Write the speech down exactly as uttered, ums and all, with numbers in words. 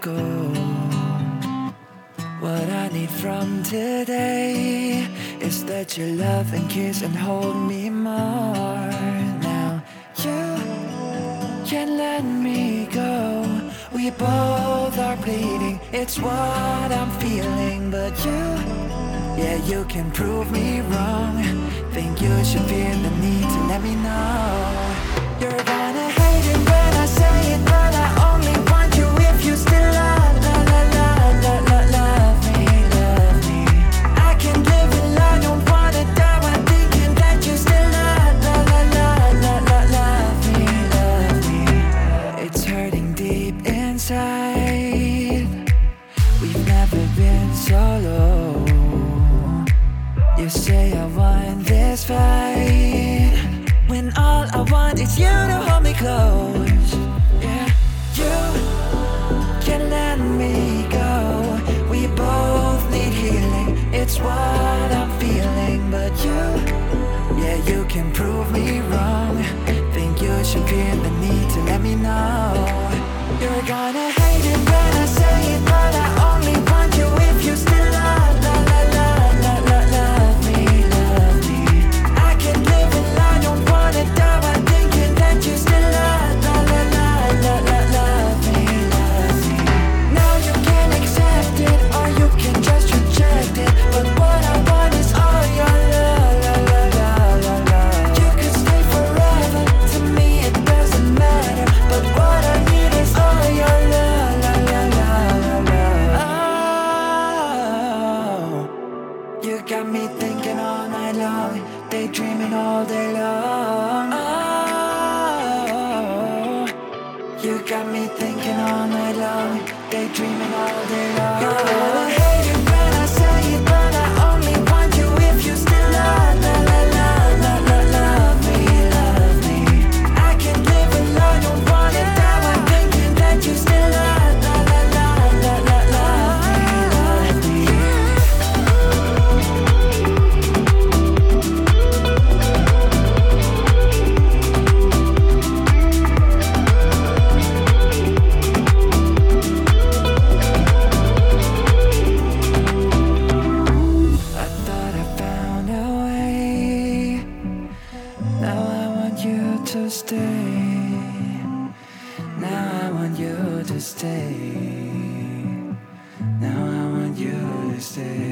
go. What I need from today is that you love and kiss and hold me more. Now you can let me go. We both are bleeding, it's what I'm feeling. But you, yeah, you can prove me wrong. Think you should feel the need to let me know. You're gonna hate it when I say it, but I only want you if you still love, love, love, love, love, love me, love me. I can't live alone, don't wanna die while thinking that you still love, love, love, love, love, love me, love me. It's hurting deep inside. We've never been so low. You say I won this fight, when all I want is you to hold me close. Yeah, you can let me go. We both need healing, it's what I'm feeling. But you, yeah, you can prove me wrong. Think you should feel the need to let me know. You're gonna hate it when I say it, but I only want you if you still love, love, love, love, love, love me, love me. I can't live alone, don't wanna die while thinking that you still love, love, love, love, love, love me, love me. Now you can accept it or you can just reject it, but what I want is all your love, love, love, love, love, love. You could stay forever, to me it doesn't matter, but what I need is all your love, love, love, love, love. Oh, you got me thinking all night long, daydreaming all day long. Oh, you got me thinking all night long, daydreaming all day long. You're gonna hate it when I say it, but I only want you if you still love, love, love, love, love, love me, love me. I can't live alone, don't wanna die while thinking that you still love, love, love, love, love, love me, love me. I thought I found a way. Now I want you to stay. Now I want you to stay. Now I want you to stay.